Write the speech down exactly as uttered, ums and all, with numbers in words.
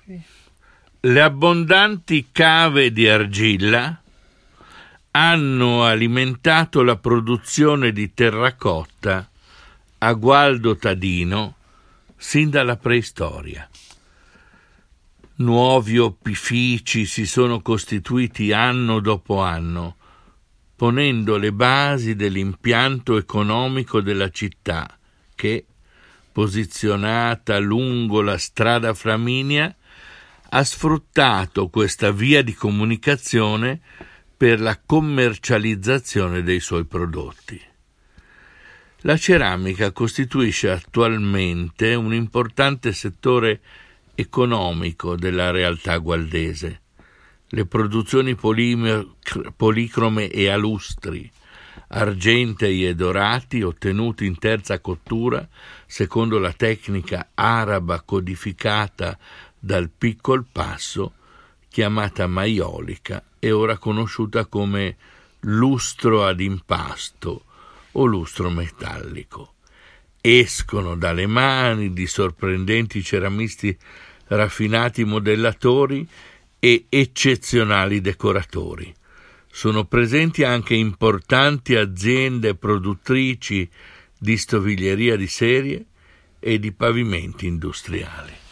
Le abbondanti cave di argilla hanno alimentato la produzione di terracotta a Gualdo Tadino sin dalla preistoria. Nuovi opifici si sono costituiti anno dopo anno, ponendo le basi dell'impianto economico della città che, posizionata lungo la strada Flaminia, ha sfruttato questa via di comunicazione per la commercializzazione dei suoi prodotti. La ceramica costituisce attualmente un importante settore economico della realtà gualdese. Le produzioni policrome e alustri, argentei e dorati ottenuti in terza cottura secondo la tecnica araba codificata dal piccol passo, chiamata maiolica e ora conosciuta come lustro ad impasto o lustro metallico. Escono dalle mani di sorprendenti ceramisti, raffinati modellatori e eccezionali decoratori. Sono presenti anche importanti aziende produttrici di stoviglieria di serie e di pavimenti industriali.